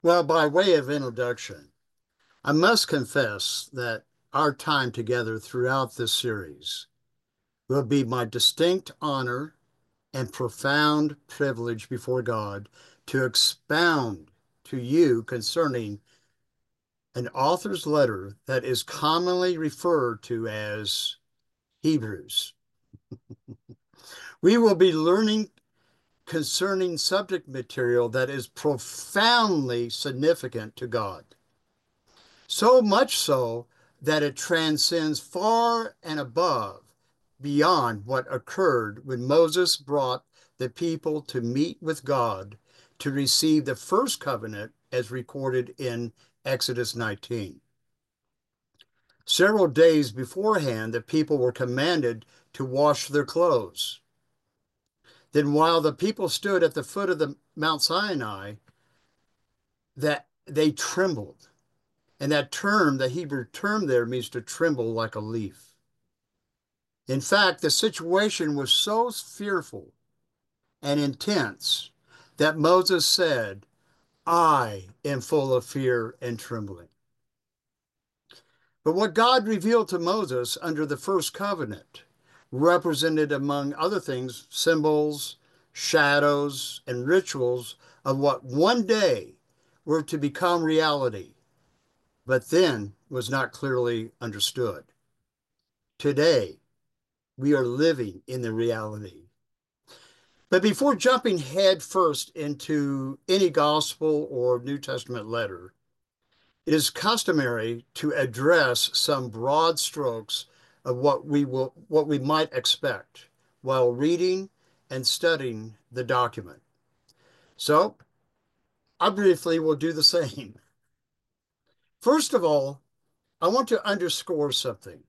Well, by way of introduction, I must confess that our time together throughout this series will be my distinct honor and profound privilege before God to expound to you concerning an author's letter that is commonly referred to as Hebrews. We will be learning concerning subject material that is profoundly significant to God. So much so that it transcends far and above beyond what occurred when Moses brought the people to meet with God to receive the first covenant as recorded in Exodus 19. Several days beforehand, the people were commanded to wash their clothes. Then, while the people stood at the foot of the Mount Sinai, that they trembled. And that term, the Hebrew term there, means to tremble like a leaf. In fact, the situation was so fearful and intense that Moses said, I am full of fear and trembling. But what God revealed to Moses under the first covenant represented, among other things, symbols, shadows, and rituals of what one day were to become reality, but then was not clearly understood. Today, we are living in the reality. But before jumping headfirst into any gospel or New Testament letter, it is customary to address some broad strokes of what we might expect while reading and studying the document. So, I briefly will do the same. First of all, I want to underscore something.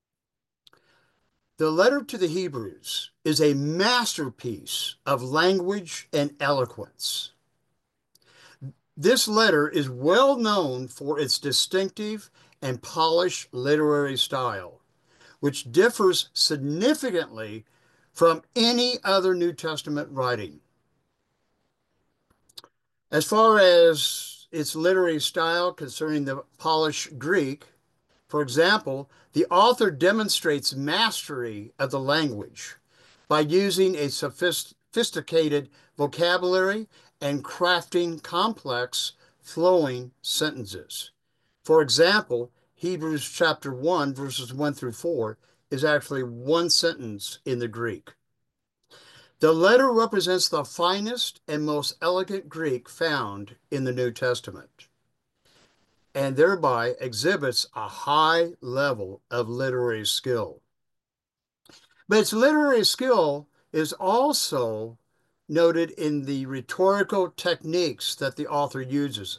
The letter to the Hebrews is a masterpiece of language and eloquence. This letter is well known for its distinctive and polished literary style, which differs significantly from any other New Testament writing. As far as its literary style concerning the polished Greek, for example, the author demonstrates mastery of the language by using a sophisticated vocabulary and crafting complex, flowing sentences. For example, Hebrews chapter 1, verses 1 through 4 is actually one sentence in the Greek. The letter represents the finest and most elegant Greek found in the New Testament, and thereby exhibits a high level of literary skill. But its literary skill is also noted in the rhetorical techniques that the author uses.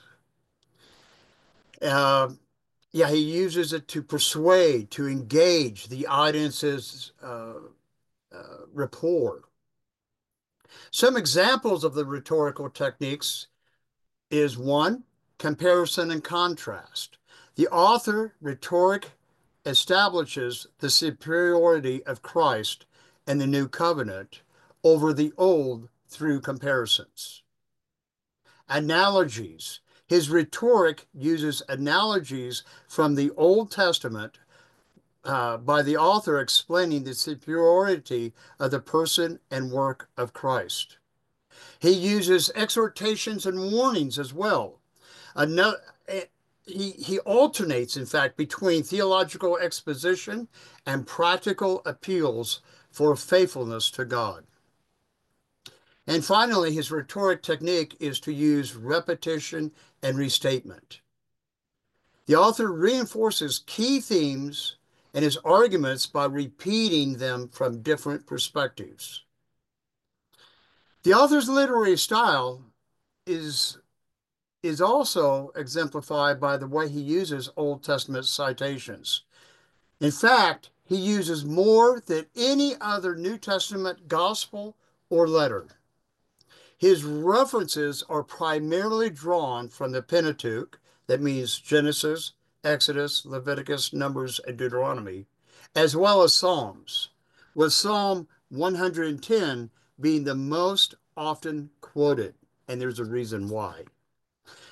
Uh, yeah, he uses it to persuade, to engage the audience's rapport. Some examples of the rhetorical techniques is one, comparison and contrast. The author rhetoric establishes the superiority of Christ and the new covenant over the old through comparisons. Analogies. His rhetoric uses analogies from the Old Testament by the author explaining the superiority of the person and work of Christ. He uses exhortations and warnings as well. Ano- eh, he alternates, in fact, between theological exposition and practical appeals for faithfulness to God. And finally, his rhetoric technique is to use repetition and restatement. The author reinforces key themes and his arguments by repeating them from different perspectives. The author's literary style is is also exemplified by the way he uses Old Testament citations. In fact, he uses more than any other New Testament gospel or letter. His references are primarily drawn from the Pentateuch, that means Genesis, Exodus, Leviticus, Numbers, and Deuteronomy, as well as Psalms, with Psalm 110 being the most often quoted, and there's a reason why.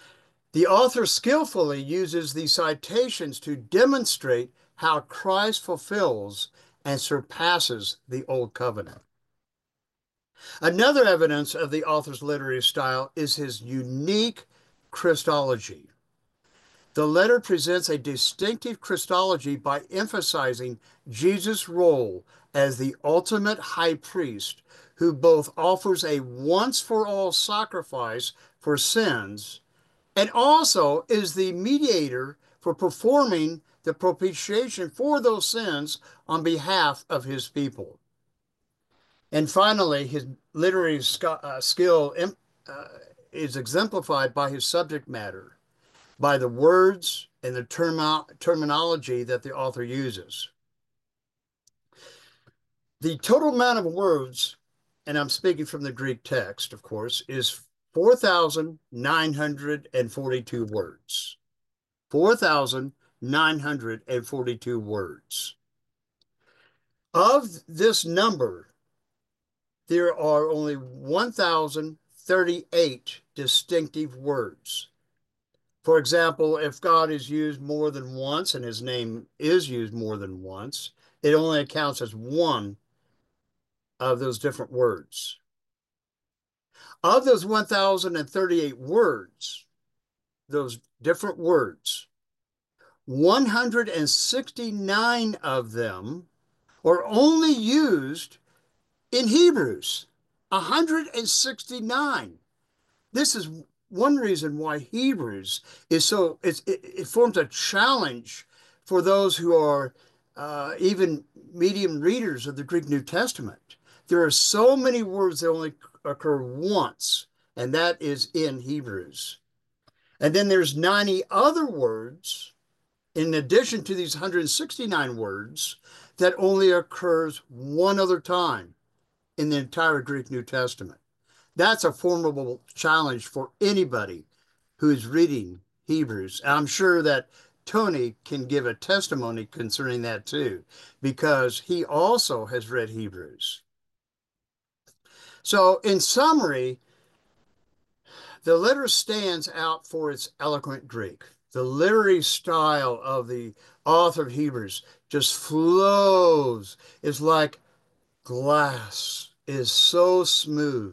The author skillfully uses these citations to demonstrate how Christ fulfills and surpasses the Old Covenant. Another evidence of the author's literary style is his unique Christology. The letter presents a distinctive Christology by emphasizing Jesus' role as the ultimate high priest who both offers a once for all sacrifice for sins and also is the mediator for performing the propitiation for those sins on behalf of his people. And finally, his literary skill uh, is exemplified by his subject matter, by the words and the terminology that the author uses. The total amount of words, and I'm speaking from the Greek text, of course, is 4,942 words. 4,942 words. Of this number, there are only 1,038 distinctive words. For example, if God is used more than once and his name is used more than once, it only accounts as one of those different words. Of those 1,038 words, those different words, 169 of them are only used in Hebrews. 169. This is one reason why Hebrews is so, it forms a challenge for those who are even medium readers of the Greek New Testament. There are so many words that only occur once, and that is in Hebrews. And then there's 90 other words in addition to these 169 words that only occurs one other time in the entire Greek New Testament. That's a formidable challenge for anybody who is reading Hebrews. I'm sure that Tony can give a testimony concerning that too, because he also has read Hebrews. So, in summary, the letter stands out for its eloquent Greek. The literary style of the author of Hebrews just flows. It's like glass, is so smooth.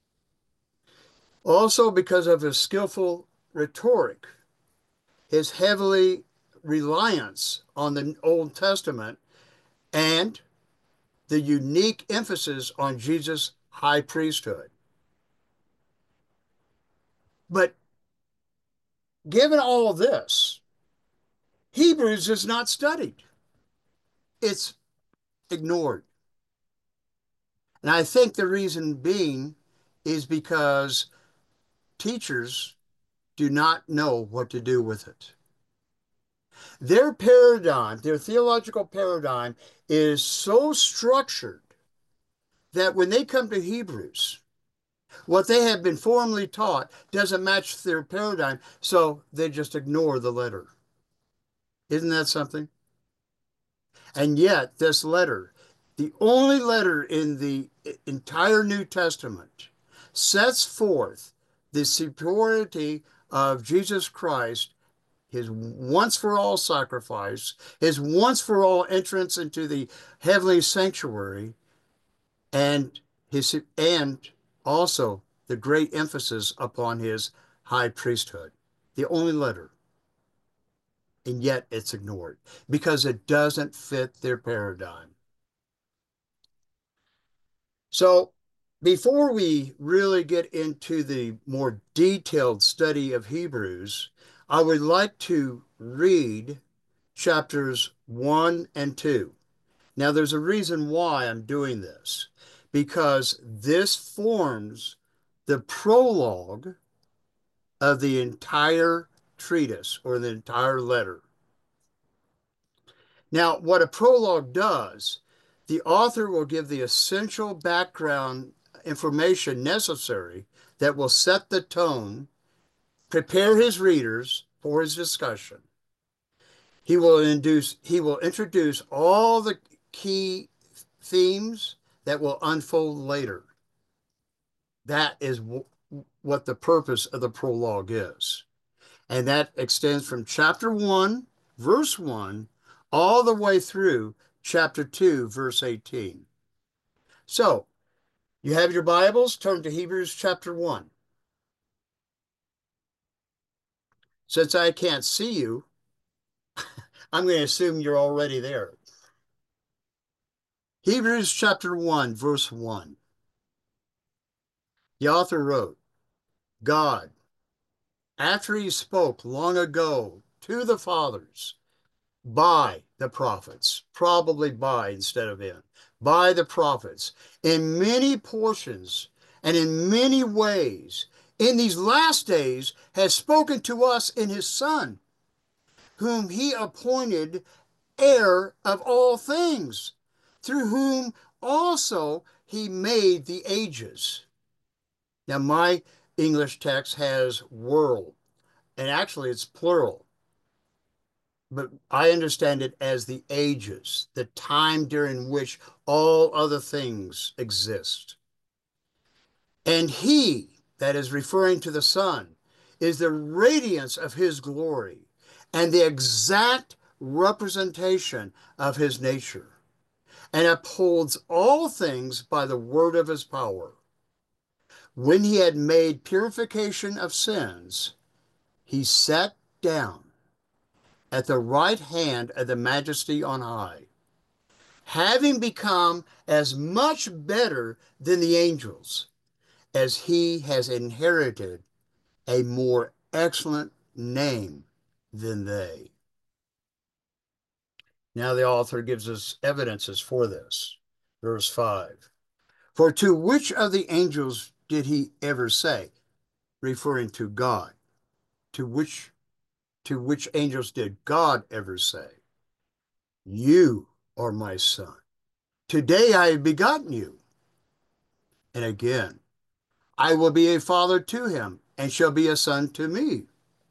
Also, because of his skillful rhetoric, his heavily reliance on the Old Testament, and the unique emphasis on Jesus' high priesthood. But given all of this, Hebrews is not studied, it's ignored. And I think the reason being is because teachers do not know what to do with it. Their paradigm, their theological paradigm, is so structured that when they come to Hebrews, what they have been formally taught doesn't match their paradigm, so they just ignore the letter. Isn't that something? And yet, this letter, the only letter in the entire New Testament, sets forth the superiority of Jesus Christ, his once for all sacrifice, his once for all entrance into the heavenly sanctuary, and and also the great emphasis upon his high priesthood. The only letter, and yet it's ignored because it doesn't fit their paradigm. So, before we really get into the more detailed study of Hebrews, I would like to read chapters 1 and 2. Now, there's a reason why I'm doing this, because this forms the prologue of the entire treatise or the entire letter. Now, what a prologue does, the author will give the essential background information necessary that will set the tone, prepare his readers for his discussion. He will introduce all the key themes that will unfold later. That is what the purpose of the prologue is. And that extends from chapter 1, verse 1, all the way through chapter 2, verse 18. So, you have your Bibles, turn to Hebrews chapter 1. Since I can't see you, I'm going to assume you're already there. Hebrews chapter 1, verse 1. The author wrote, God, after he spoke long ago to the fathers by the prophets, probably by instead of in, by the prophets, in many portions and in many ways, in these last days has spoken to us in his Son, whom he appointed heir of all things, through whom also he made the ages. Now, my English text has world, and actually it's plural, but I understand it as the ages, the time during which all other things exist. And he, that is referring to the Son, is the radiance of his glory and the exact representation of his nature, and upholds all things by the word of his power. When he had made purification of sins, he sat down at the right hand of the majesty on high, having become as much better than the angels, as he has inherited a more excellent name than they. Now the author gives us evidences for this. Verse 5. For to which of the angels did he ever say, referring to God, to which angels did God ever say, you are my son. Today I have begotten you. And again, I will be a father to him, and shall be a son to me.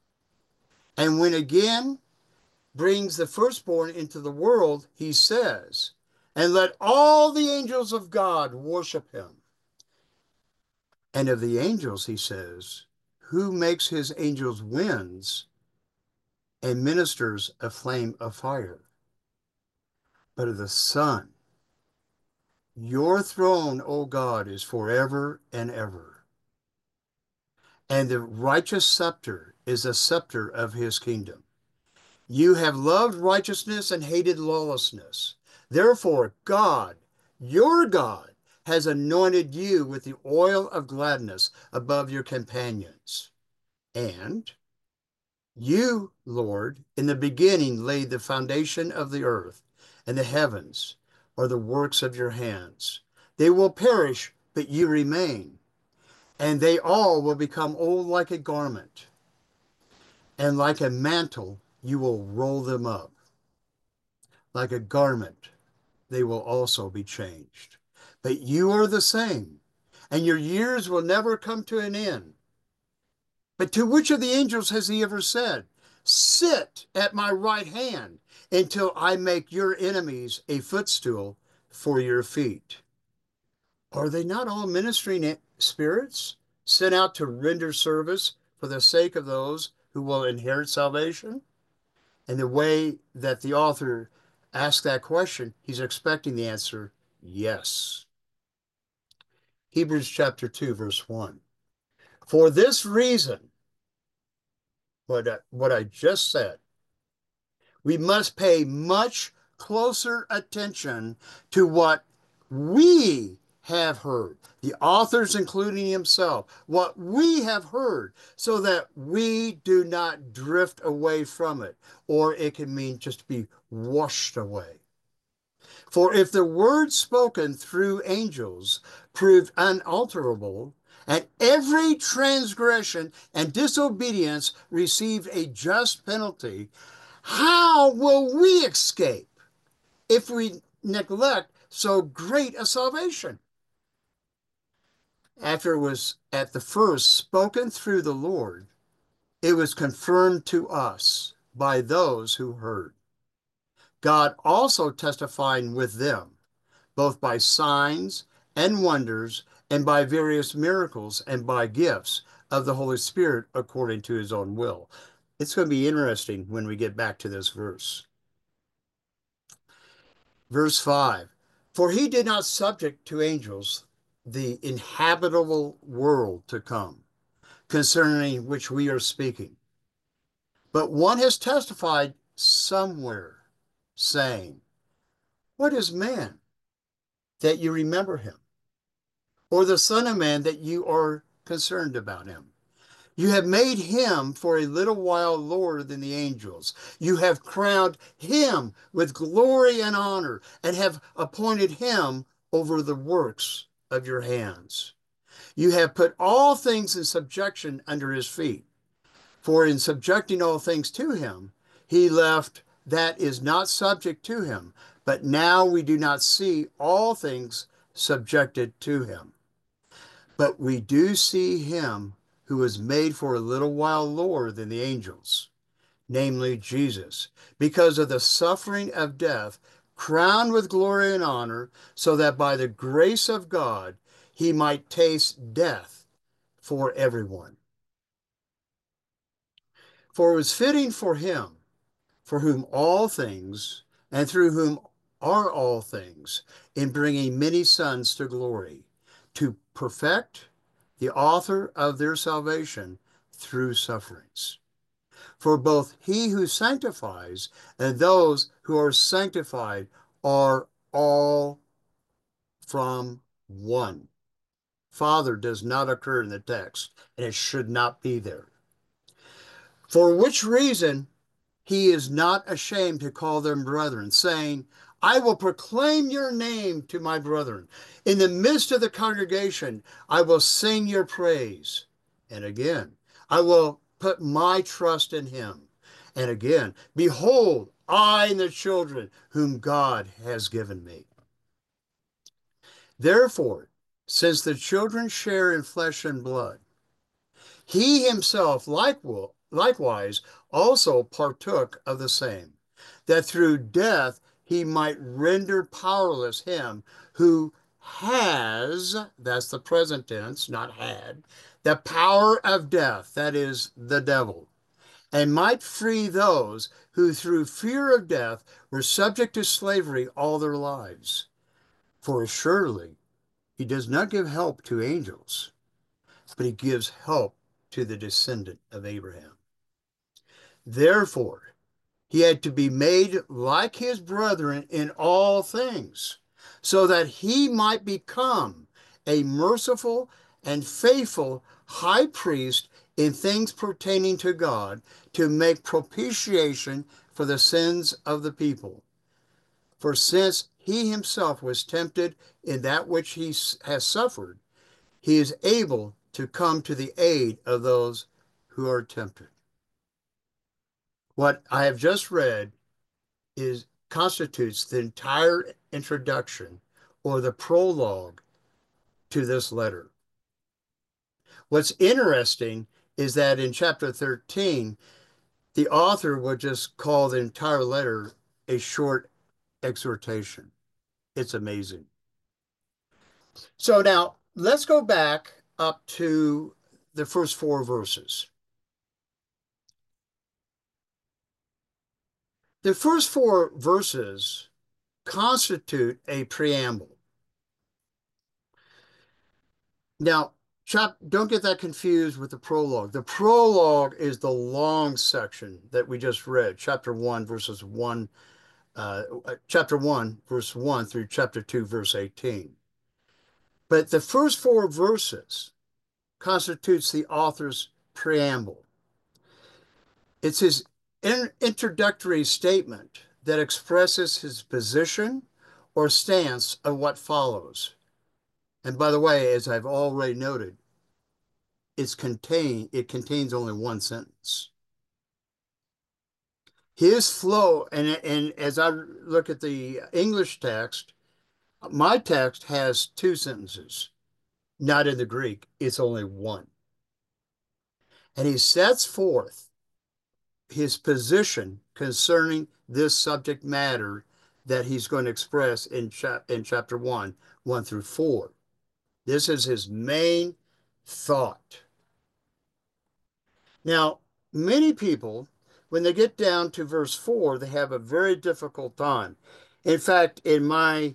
And when again brings the firstborn into the world, he says, and let all the angels of God worship him. And of the angels, he says, who makes his angels winds and ministers a flame of fire? But of the Son, your throne, O God, is forever and ever. And the righteous scepter is the scepter of his kingdom. You have loved righteousness and hated lawlessness. Therefore, God, your God, has anointed you with the oil of gladness above your companions. And you, Lord, in the beginning laid the foundation of the earth, and the heavens are the works of your hands. They will perish, but you remain, and they all will become old like a garment, and like a mantle you will roll them up. Like a garment, they will also be changed. But you are the same, and your years will never come to an end. But to which of the angels has he ever said, sit at my right hand until I make your enemies a footstool for your feet? Are they not all ministering spirits sent out to render service for the sake of those who will inherit salvation? And the way that the author asks that question, he's expecting the answer, yes. Hebrews chapter 2, verse 1. For this reason, what I just said, we must pay much closer attention to what we have heard, the authors including himself, what we have heard, so that we do not drift away from it, or it can mean just be washed away. For if the word spoken through angels proved unalterable, and every transgression and disobedience received a just penalty, how will we escape if we neglect so great a salvation? After it was at the first spoken through the Lord, it was confirmed to us by those who heard. God also testifying with them, both by signs and wonders, and by various miracles, and by gifts of the Holy Spirit according to his own will. It's going to be interesting when we get back to this verse. Verse 5, for he did not subject to angels the inhabitable world to come, concerning which we are speaking. But one has testified somewhere, saying, what is man that you remember him? Or the Son of Man that you are concerned about him? You have made him for a little while lower than the angels. You have crowned him with glory and honor, and have appointed him over the works of your hands. You have put all things in subjection under his feet. For in subjecting all things to him, he left that is not subject to him. But now we do not see all things subjected to him. But we do see him who was made for a little while lower than the angels, namely Jesus, because of the suffering of death, crowned with glory and honor, so that by the grace of God he might taste death for everyone. For it was fitting for him, for whom all things, and through whom are all things, in bringing many sons to glory, to perfect the author of their salvation through sufferings. For both he who sanctifies and those who are sanctified are all from one. Father does not occur in the text, and it should not be there. For which reason he is not ashamed to call them brethren, saying, I will proclaim your name to my brethren. In the midst of the congregation, I will sing your praise. And again, I will put my trust in him. And again, behold, I and the children whom God has given me. Therefore, since the children share in flesh and blood, he himself likewise also partook of the same, that through death he might render powerless him who has, that's the present tense, not had, the power of death, that is, the devil, and might free those who through fear of death were subject to slavery all their lives. For assuredly he does not give help to angels, but he gives help to the descendant of Abraham. Therefore, he had to be made like his brethren in all things, so that he might become a merciful and faithful high priest in things pertaining to God, to make propitiation for the sins of the people. For since he himself was tempted in that which he has suffered, he is able to come to the aid of those who are tempted. What I have just read constitutes the entire introduction or the prologue to this letter. What's interesting is that in chapter 13, the author would just call the entire letter a short exhortation. It's amazing. So now let's go back up to the first 4 verses. The first 4 verses constitute a preamble. Now, don't get that confused with the prologue. The prologue is the long section that we just read, chapter 1, verse 1 through chapter 2, verse 18. But the first 4 verses constitutes the author's preamble. It's his introductory statement that expresses his position or stance of what follows. And by the way, as I've already noted, it contains only one sentence. His flow, and as I look at the English text, my text has 2 sentences. Not in the Greek, it's only one. And he sets forth his position concerning this subject matter that he's going to express in chapter 1, 1 through 4. This is his main thought. Now, many people when they get down to verse 4, they have a very difficult time. In fact, in my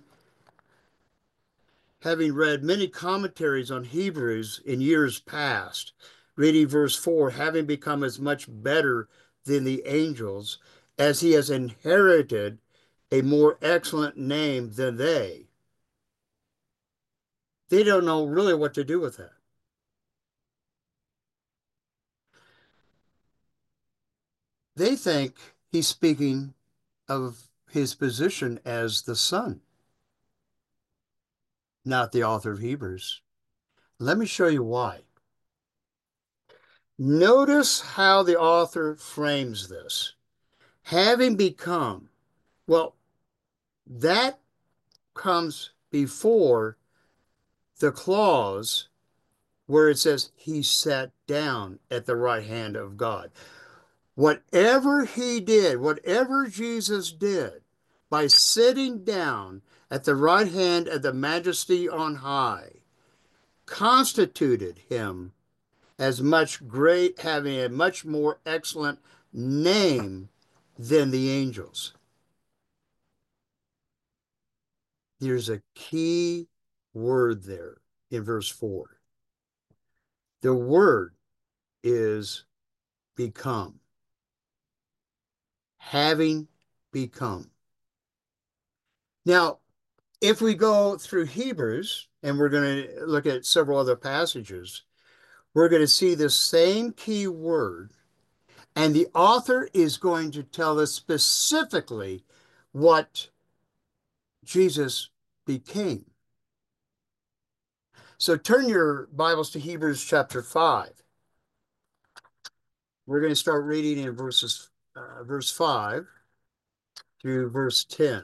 having read many commentaries on Hebrews in years past, reading verse 4, having become as much better than the angels, as he has inherited a more excellent name than they don't know really what to do with that. They think he's speaking of his position as the Son, not the author of Hebrews. Let me show you why. Notice how the author frames this. Having become, well, that comes before the clause where it says he sat down at the right hand of God. Whatever he did, whatever Jesus did by sitting down at the right hand of the majesty on high, constituted him as much great, having a much more excellent name than the angels. There's a key word there in verse 4. The word is become, having become. Now, if we go through Hebrews, and we're going to look at several other passages, we're going to see the same key word, and the author is going to tell us specifically what Jesus became. So turn your Bibles to Hebrews chapter 5. We're going to start reading in verse 5 through verse 10.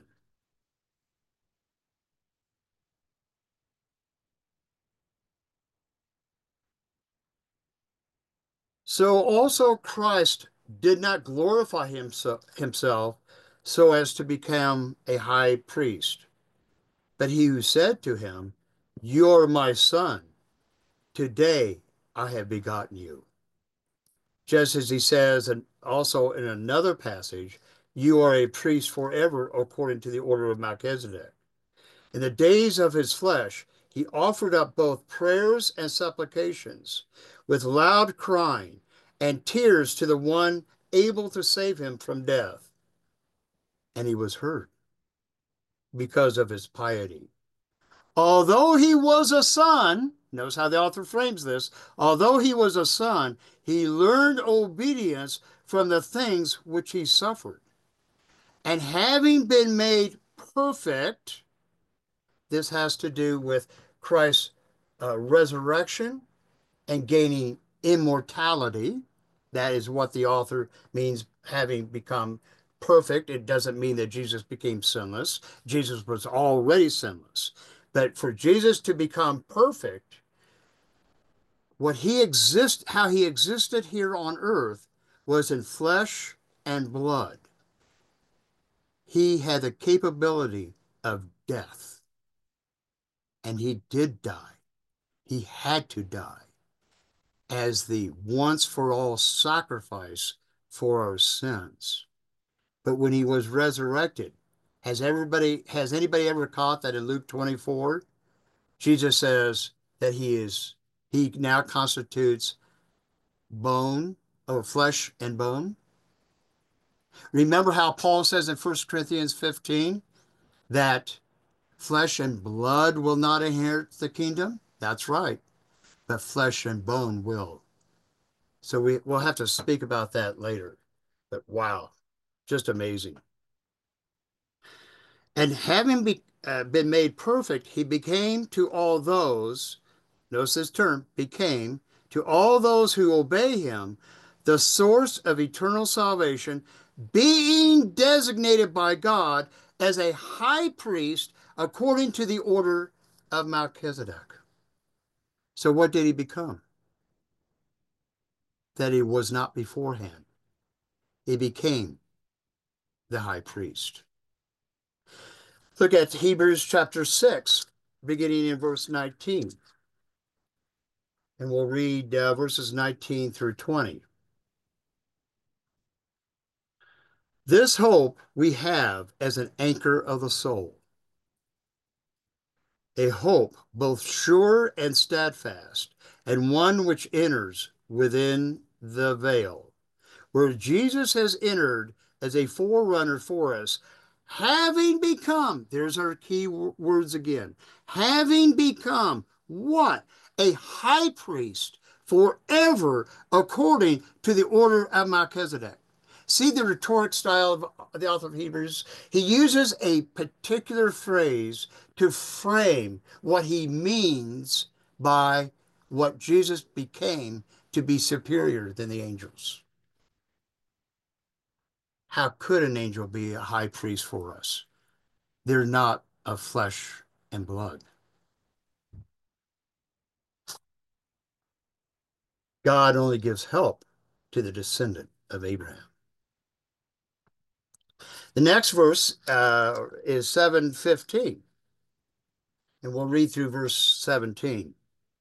So also Christ did not glorify himself so as to become a high priest, but he who said to him, "You're my son, today I have begotten you." Just as he says, and also in another passage, "You are a priest forever according to the order of Melchizedek." In the days of his flesh, he offered up both prayers and supplications with loud crying and tears to the one able to save him from death. And he was heard because of his piety. Although he was a son, notice how the author frames this, although he was a son, he learned obedience from the things which he suffered. And having been made perfect, this has to do with Christ's resurrection and gaining immortality. That is what the author means, having become perfect. It doesn't mean that Jesus became sinless. Jesus was already sinless. But for Jesus to become perfect, how he existed here on earth was in flesh and blood. He had the capability of death, and he did die. He had to die as the once for all sacrifice for our sins. But when he was resurrected, has anybody ever caught that in Luke 24? Jesus says that he now constitutes bone or flesh and bone. Remember how Paul says in 1 Corinthians 15 that flesh and blood will not inherit the kingdom? That's right, but flesh and bone will. So we'll have to speak about that later. But wow, just amazing. And having been made perfect, he became to all those, notice this term, became, to all those who obey him, the source of eternal salvation, being designated by God as a high priest according to the order of Melchizedek. So what did he become? That he was not beforehand. He became the high priest. Look at Hebrews chapter 6, beginning in verse 19. And we'll read verses 19 through 20. This hope we have as an anchor of the soul, a hope both sure and steadfast, and one which enters within the veil, where Jesus has entered as a forerunner for us, having become, there's our key words again, having become what? A high priest forever according to the order of Melchizedek. See the rhetoric style of the author of Hebrews? He uses a particular phrase to frame what he means by what Jesus became to be superior than the angels. How could an angel be a high priest for us? They're not of flesh and blood. God only gives help to the descendant of Abraham. The next verse is 7:15, and we'll read through verse 17.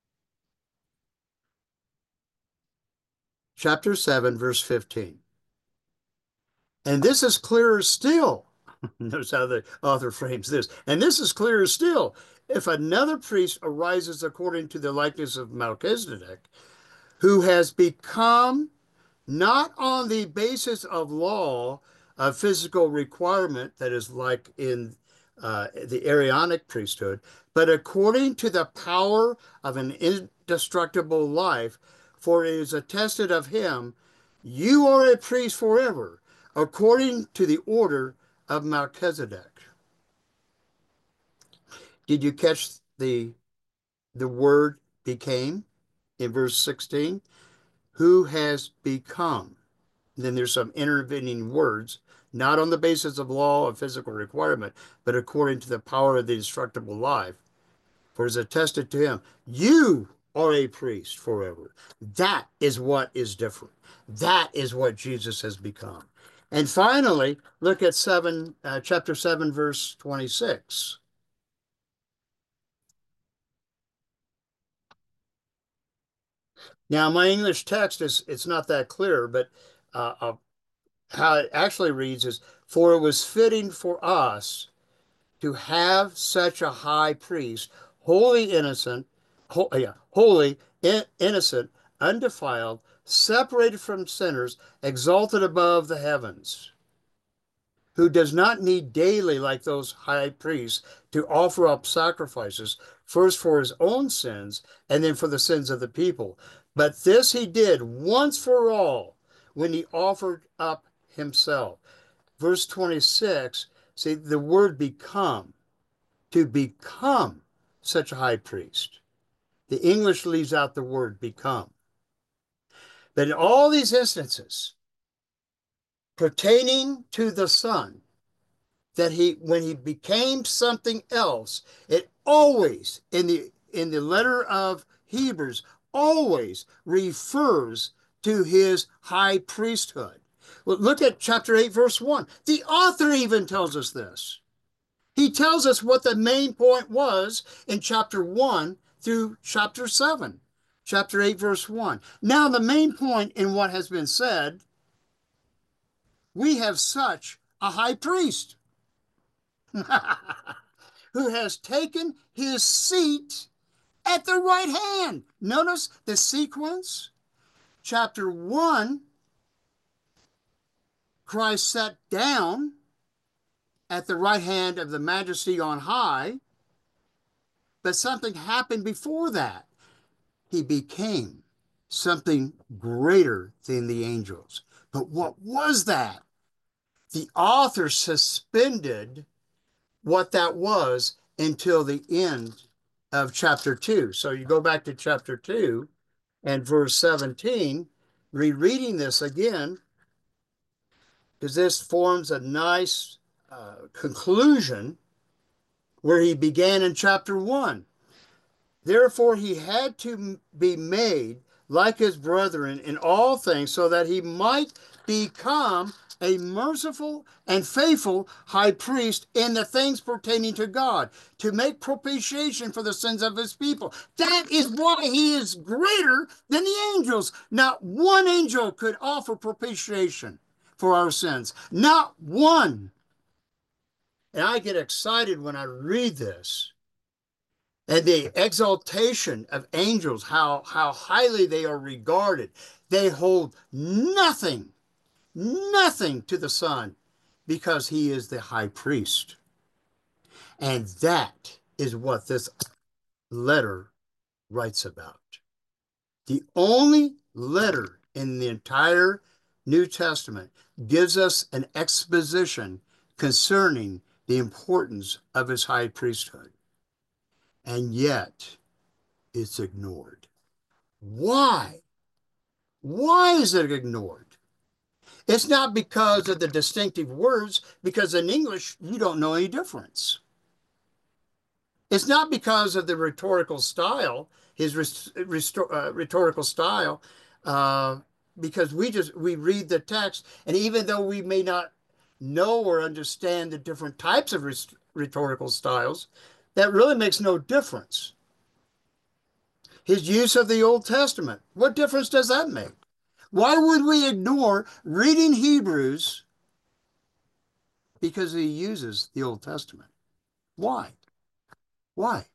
Chapter 7, verse 15. And this is clearer still. Notice how the author frames this. And this is clearer still. If another priest arises according to the likeness of Melchizedek, who has become not on the basis of law, a physical requirement that is like in the Aaronic priesthood, but according to the power of an indestructible life, for it is attested of him, you are a priest forever, according to the order of Melchizedek. Did you catch the word became in verse 16? Who has become? Then there's some intervening words, not on the basis of law of physical requirement, but according to the power of the indestructible life. For it is attested to him, you are a priest forever. That is what is different. That is what Jesus has become. And finally, look at chapter 7, verse 26. Now, my English text it's not that clear, but how it actually reads is, for it was fitting for us to have such a high priest, holy, innocent, holy, innocent, undefiled, separated from sinners, exalted above the heavens, who does not need daily, like those high priests, to offer up sacrifices, first for his own sins and then for the sins of the people. But this he did once for all when he offered up himself. Verse 26, see the word become, to become such a high priest. The English leaves out the word become. But in all these instances pertaining to the Son, that when he became something else, it always in the letter of Hebrews always refers to his high priesthood. Well, look at chapter 8, verse 1. The author even tells us this. He tells us what the main point was in chapter 1 through chapter 7. Chapter 8, verse 1. Now, the main point in what has been said, we have such a high priest who has taken his seat at the right hand. Notice the sequence. Chapter 1, Christ sat down at the right hand of the majesty on high, but something happened before that. He became something greater than the angels. But what was that? The author suspended what that was until the end of chapter 2. So you go back to chapter 2 and verse 17, rereading this again, because this forms a nice conclusion where he began in chapter 1. Therefore, he had to be made like his brethren in all things, so that he might become a merciful and faithful high priest in the things pertaining to God, to make propitiation for the sins of his people. That is why he is greater than the angels. Not one angel could offer propitiation. for our sins. Not one. And I get excited when I read this. And the exaltation of angels, how highly they are regarded. They hold nothing, nothing to the Son because he is the high priest. And that is what this letter writes about. The only letter in the entire New Testament gives us an exposition concerning the importance of his high priesthood. And yet it's ignored. Why? Why is it ignored? It's not because of the distinctive words, because in English, you don't know any difference. It's not because of the rhetorical style, his rhetorical style, uh, because we read the text, and even though we may not know or understand the different types of rhetorical styles, that really makes no difference. His use of the Old Testament, what difference does that make? Why would we ignore reading Hebrews because he uses the Old Testament? Why? Why?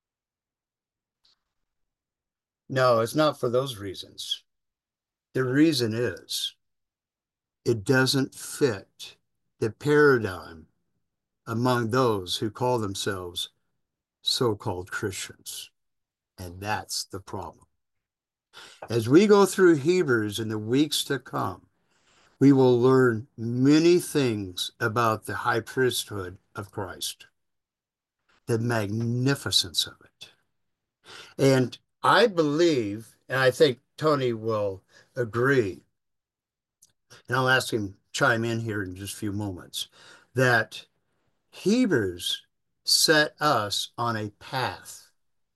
No, it's not for those reasons. The reason is it doesn't fit the paradigm among those who call themselves so-called Christians. And that's the problem. As we go through Hebrews in the weeks to come, we will learn many things about the high priesthood of Christ, the magnificence of it. And I believe, and I think Tony will agree, and I'll ask him to chime in here in just a few moments, that Hebrews set us on a path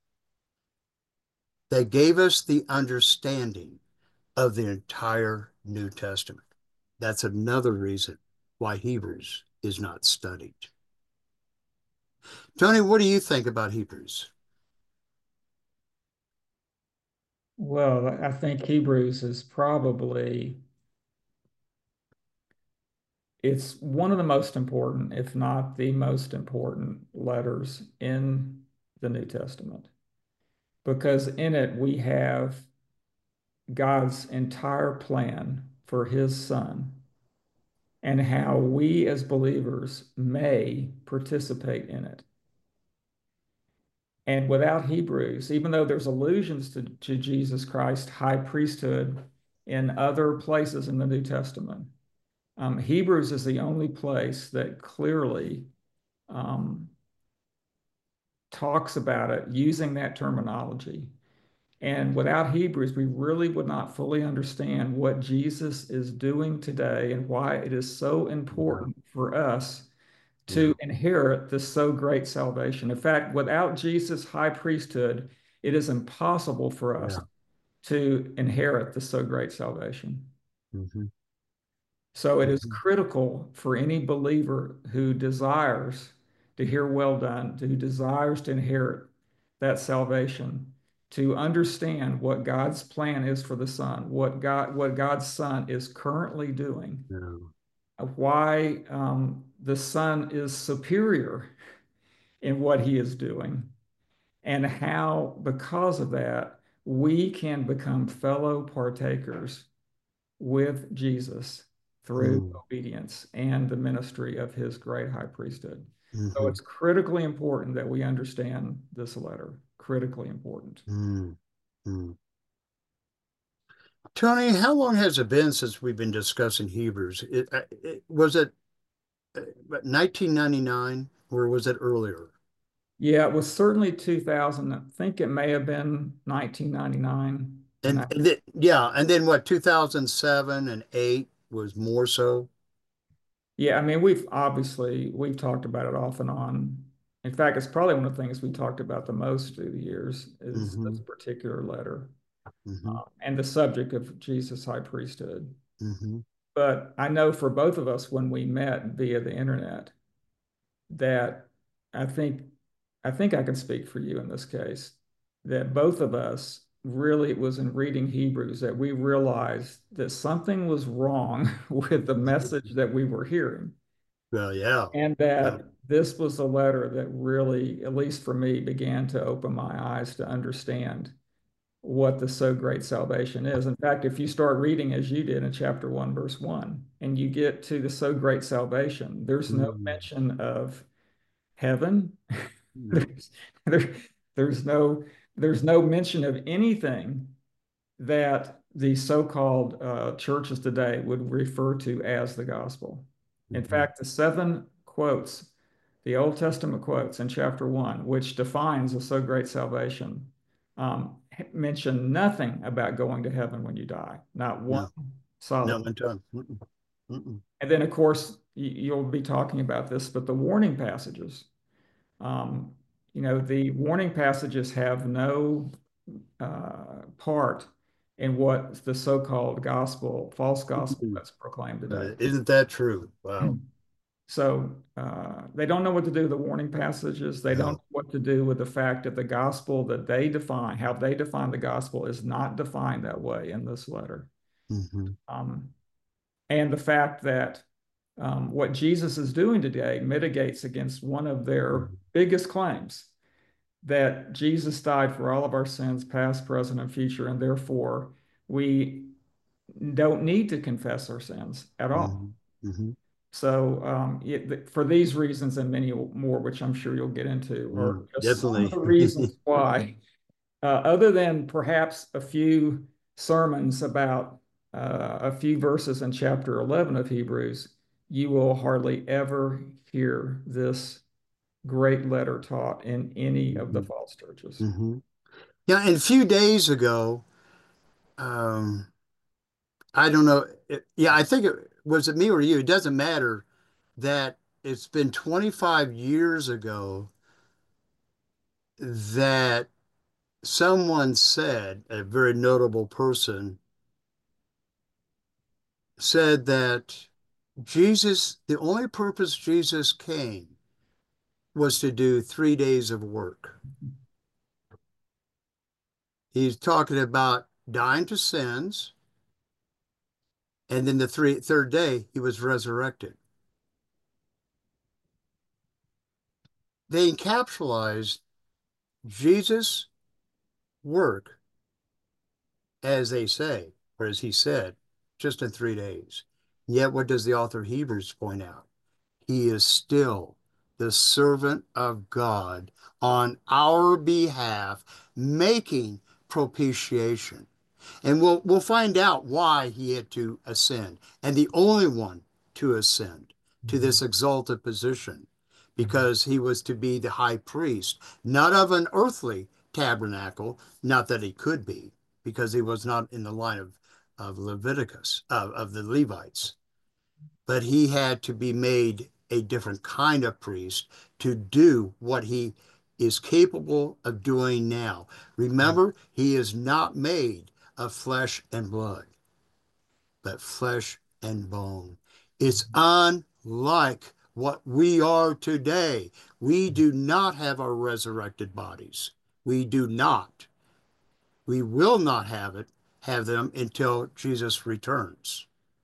that gave us the understanding of the entire New Testament. That's another reason why Hebrews is not studied. Tony, what do you think about Hebrews? Well, I think Hebrews is probably it's one of the most important, if not the most important letters in the New Testament, because in it we have God's entire plan for his son and how we as believers may participate in it. And without Hebrews, even though there's allusions to Jesus Christ, high priesthood in other places in the New Testament, Hebrews is the only place that clearly um, talks about it using that terminology. And without Hebrews, we really would not fully understand what Jesus is doing today and why it is so Yeah, important for us yeah, to inherit this so great salvation. In fact, without Jesus' high priesthood, it is impossible for us yeah. to inherit the so great salvation. Mm-hmm, So it is mm-hmm. critical for any believer who desires to hear well done, who desires to inherit that salvation, to understand what God's plan is for the Son, what God's Son is currently doing, Yeah. why the Son is superior in what he is doing, and how, because of that, we can become fellow partakers with Jesus through Mm, obedience and the ministry of his great high priesthood. So mm-hmm, it's critically important that we understand this letter. Critically important. mm, mm. Tony, how long has it been since we've been discussing Hebrews? Was it 1999 or was it earlier? Yeah, it was certainly 2000. I think it may have been 1999 to And, 90. and yeah, and then what, 2007 and 8 was more so? Yeah, I mean, we've talked about it off and on. In fact, it's probably one of the things we talked about the most through the years is Mm-hmm, this particular letter, mm-hmm, and the subject of Jesus' high priesthood. mm-hmm. But I know for both of us when we met via the internet that I think I think I can speak for you in this case that both of us really it was in reading Hebrews that we realized that something was wrong with the message that we were hearing. Well, yeah. And Uh, that this was a letter that really, at least for me, began to open my eyes to understand what the so great salvation is. In fact, if you start reading as you did in chapter 1, verse 1, and you get to the so great salvation, there's no mm, mention of heaven. no. There's there, there's no there's no mention of anything that the so-called churches today would refer to as the gospel. In Mhm, fact, the seven quotes, the Old Testament quotes in chapter 1, which defines a so great salvation, mention nothing about going to heaven when you die, not one no. No solid. one time. Mm-mm, mm-mm, And then, of course, you'll be talking about this, but the warning passages, um, the warning passages have no part in what the so-called gospel, false gospel mm-mm. that's proclaimed today. Isn't that true? Wow. So they don't know what to do with the warning passages. They don't No. know what to do with the fact that the gospel that they define, how they define the gospel, is not defined that way in this letter. Hmm. Um, and the fact that what Jesus is doing today mitigates against one of their biggest claims, that Jesus died for all of our sins, past, present, and future, and therefore we don't need to confess our sins at all. Hmm. Hmm. So, for these reasons and many more, which I'm sure you'll get into, are Mm, just some of definitely. the reasons why, other than perhaps a few sermons about a few verses in chapter 11 of Hebrews, you will hardly ever hear this great letter taught in any of the Hmm. false churches. Hmm. Yeah, and a few days ago, um, I don't know. Yeah, I think it was it me or you. It doesn't matter that it's been 25 years ago that someone said, a very notable person said that Jesus, the only purpose Jesus came was to do 3 days of work. He's talking about dying to sins, and then the third day he was resurrected. They encapsulized Jesus' work, as they say, or as he said, just in 3 days. Yet, what does the author of Hebrews point out? He is still the servant of God on our behalf, making propitiation. And we'll find out why he had to ascend, and the only one to ascend to this exalted position, because he was to be the high priest, not of an earthly tabernacle, not that he could be, because he was not in the line of Leviticus, of the Levites, but he had to be made a different kind of priest to do what he is capable of doing now. Remember, he is not made of flesh and blood, but flesh and bone. It's unlike what we are today. We do not have our resurrected bodies. We do not. We will not have them until Jesus returns.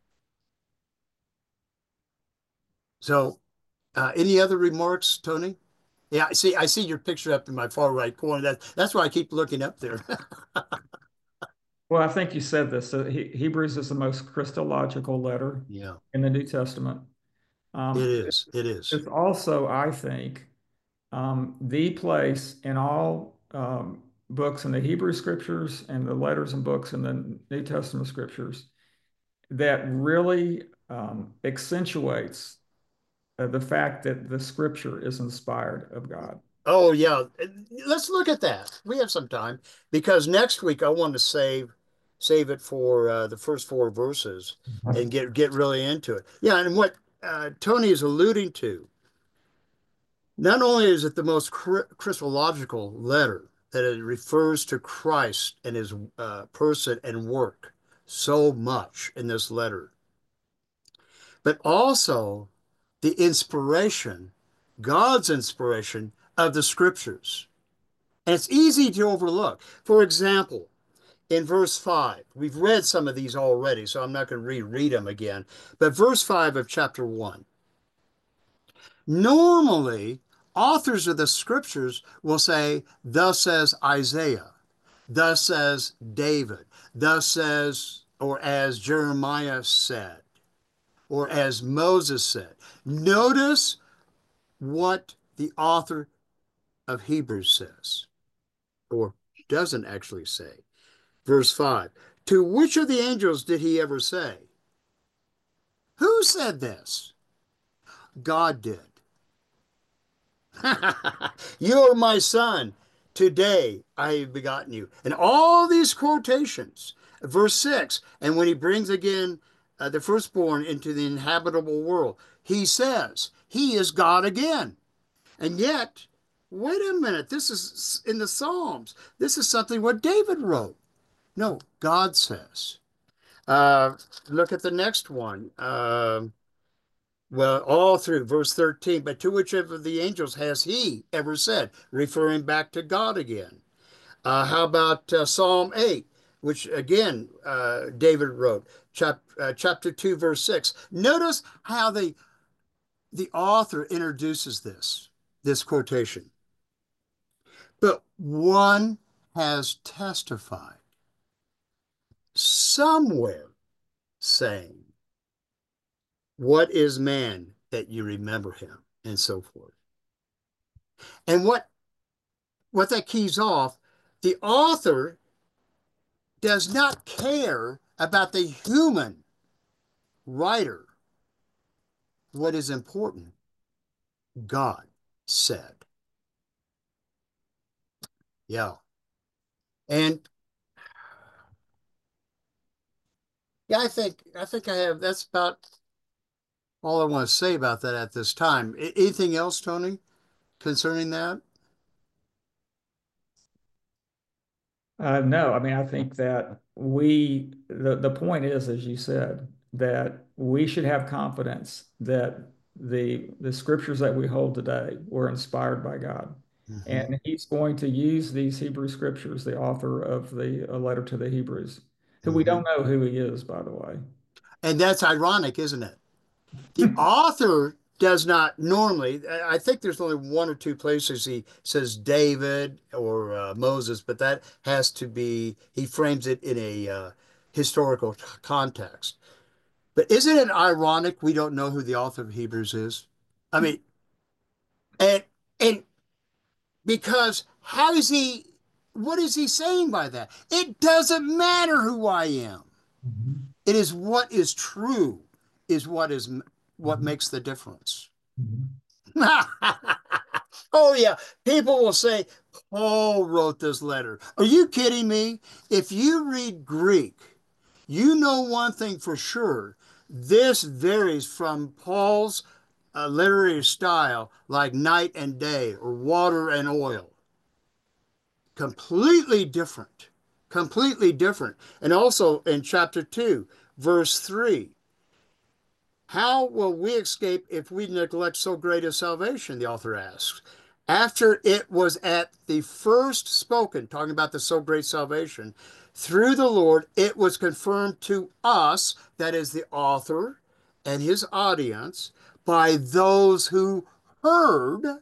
So, any other remarks, Tony? Yeah, I see your picture up in my far right corner. That's why I keep looking up there. Well, I think you said this. So Hebrews is the most Christological letter Yeah, in the New Testament. it Um, is. It is. it's also, I think, the place in all books in the Hebrew scriptures and the letters and books in the New Testament scriptures that really accentuates the fact that the scripture is inspired of God. Oh, yeah. Let's look at that. We have some time because next week I want to save it for the first four verses and get really into it. Yeah, and what Tony is alluding to, not only is it the most Christological letter that it refers to Christ and his person and work so much in this letter, but also the inspiration, God's inspiration of the scriptures. And it's easy to overlook. For example, in verse 5. We've read some of these already, so I'm not going to reread them again. But verse 5 of chapter 1. Normally, authors of the scriptures will say, thus says Isaiah, thus says David, thus says, or as Jeremiah said, or as Moses said. Notice what the author of Hebrews says, or doesn't actually say. Verse 5. To which of the angels did he ever say? Who said this? God did. You are my son. Today I have begotten you. And all these quotations. Verse 6. And when he brings again the firstborn into the inhabitable world, he says, he is God again. And yet, wait a minute. This is in the Psalms. This is something what David wrote. No, God says. Uh, Look at the next one. Well, all through verse 13, but to which of the angels has he ever said, referring back to God again? How about Psalm 8, which again David wrote, chapter 2, verse 6. Notice how the author introduces this quotation. But one has testified somewhere saying, what is man that you remember him? And so forth. And what that keys off, the author does not care about the human writer. What is important, God said. Yeah. And yeah, I think I have that's about all I want to say about that at this time. Anything else, Tony, concerning that? No, I mean, I think that the point is, as you said, that we should have confidence that the scriptures that we hold today were inspired by God. Hmm. And he's going to use these Hebrew scriptures, the author of the letter to the Hebrews, who we Hmm. don't know who he is, by the way. And that's ironic, isn't it? The author does not normally, I think there's only one or two places he says David or Moses, but that has to be, he frames it in a historical context. But isn't it ironic we don't know who the author of Hebrews is? I mean, and and because how is he, what is he saying by that? It doesn't matter who I am. Mhm. It is what is true is what Mhm. makes the difference. Mhm. Oh, yeah. People will say, Paul wrote this letter. Are you kidding me? If you read Greek, you know one thing for sure. This varies from Paul's literary style, like night and day or water and oil. Completely different. Completely different. And also in chapter 2, verse 3. How will we escape if we neglect so great a salvation? The author asks. After it was at the first spoken, talking about the so great salvation, through the Lord, it was confirmed to us, that is the author and his audience, by those who heard.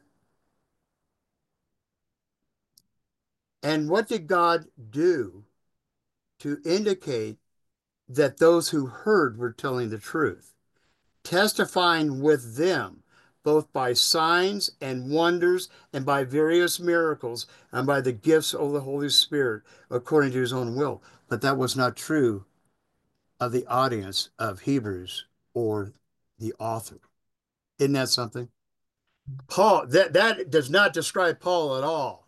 And what did God do to indicate that those who heard were telling the truth? Testifying with them, both by signs and wonders, and by various miracles, and by the gifts of the Holy Spirit, according to his own will. But that was not true of the audience of Hebrews or the author. Isn't that something? Paul, that does not describe Paul at all.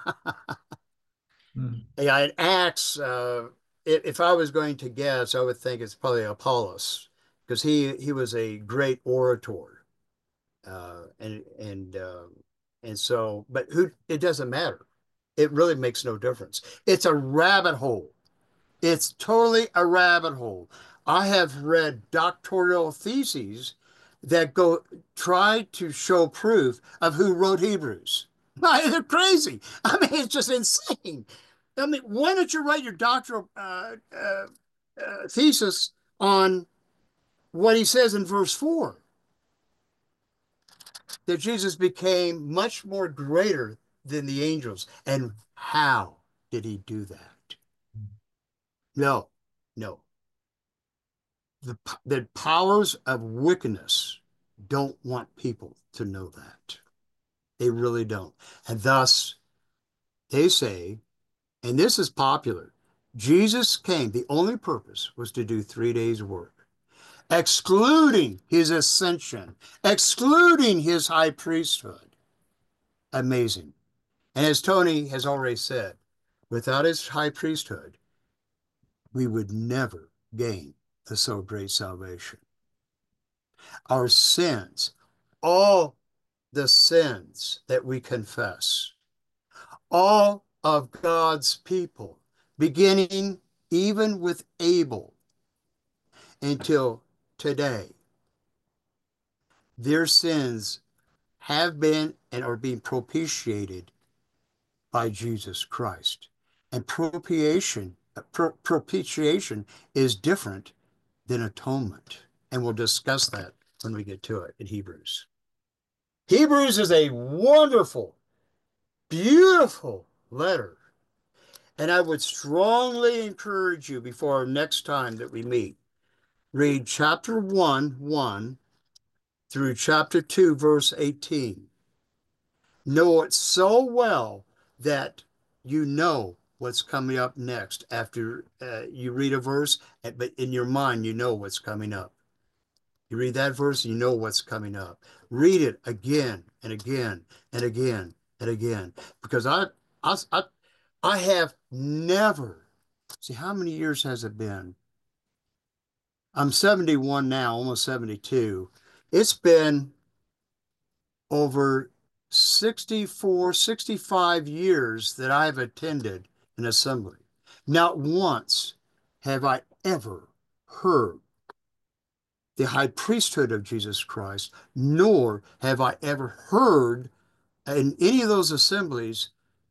Mhm. Yeah, in Acts, if I was going to guess, I would think it's probably Apollos, because he was a great orator. uh, and and uh, and so, but who? It doesn't matter. It really makes no difference. It's a rabbit hole. It's totally a rabbit hole. I have read doctoral theses that go try to show proof of who wrote Hebrews. They're crazy. I mean, it's just insane. I mean, why don't you write your doctoral thesis on what he says in verse 4, that Jesus became much more greater than the angels? And how did he do that? No, no. The powers of wickedness don't want people to know that. They really don't. And thus, they say, and this is popular, Jesus came, the only purpose was to do 3 days' work, excluding his ascension, excluding his high priesthood. Amazing. And as Tony has already said, without his high priesthood, we would never gain the so great salvation. Our sins, all the sins that we confess, all of God's people, beginning even with Abel until today, their sins have been and are being propitiated by Jesus Christ. And propitiation is different than atonement. And we'll discuss that when we get to it in Hebrews. Hebrews is a wonderful, beautiful letter. And I would strongly encourage you before our next time that we meet, read chapter 1 through chapter 2, verse 18. Know it so well that you know what's coming up next after you read a verse, but in your mind, you know what's coming up. You read that verse, you know what's coming up. Read it again and again and again and again, because I, I have never, see, how many years has it been? I'm 71 now, almost 72. It's been over 64, 65 years that I've attended an assembly. Not once have I ever heard the high priesthood of Jesus Christ, nor have I ever heard in any of those assemblies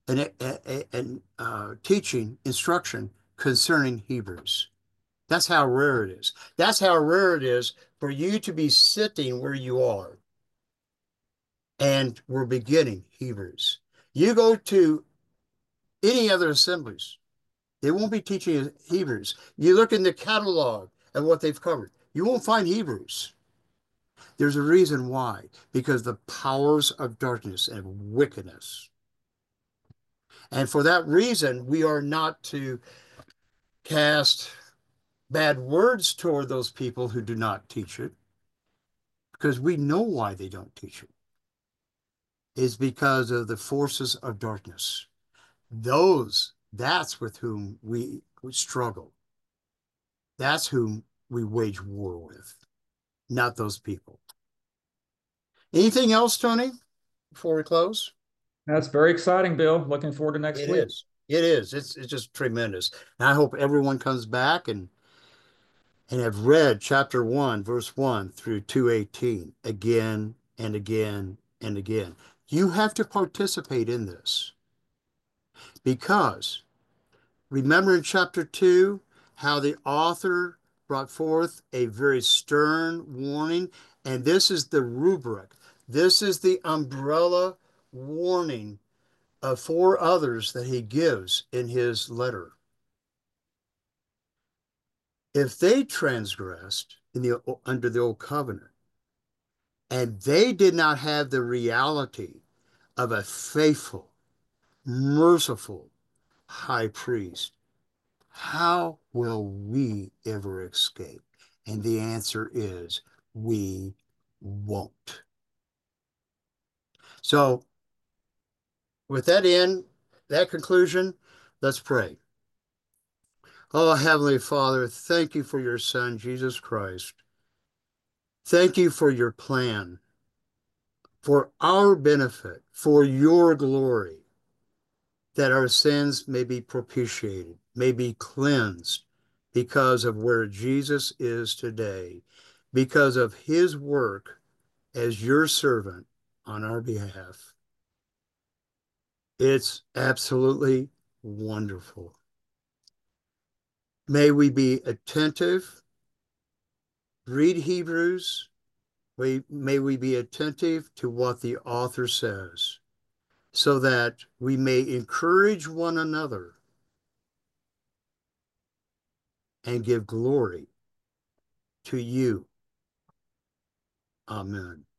an teaching, instruction concerning Hebrews. That's how rare it is. That's how rare it is for you to be sitting where you are. And we're beginning Hebrews. You go to any other assemblies, they won't be teaching Hebrews. You look in the catalog at what they've covered, you won't find Hebrews. There's a reason why, because the powers of darkness and wickedness. And for that reason, we are not to cast bad words toward those people who do not teach it, because we know why they don't teach it. It's because of the forces of darkness. That's with whom we struggle. That's whom we wage war with, not those people. Anything else, Tony, before we close? That's very exciting, Bill. Looking forward to next It week. is. It is. It's just tremendous. And I hope everyone comes back and have read chapter 1, verse 1 through 2:18 again and again and again. You have to participate in this because remember in chapter 2 how the author brought forth a very stern warning, and this is the rubric. This is the umbrella warning of 4 others that he gives in his letter. If they transgressed under the old covenant, and they did not have the reality of a faithful, merciful high priest, how will we ever escape? And the answer is we won't. So, with that conclusion, let's pray. Oh, Heavenly Father, thank you for your Son, Jesus Christ. Thank you for your plan, for our benefit, for your glory, that our sins may be propitiated, may be cleansed because of where Jesus is today, because of his work as your servant on our behalf. It's absolutely wonderful. May we be attentive, read Hebrews. May we be attentive to what the author says, so that we may encourage one another and give glory to you. Amen.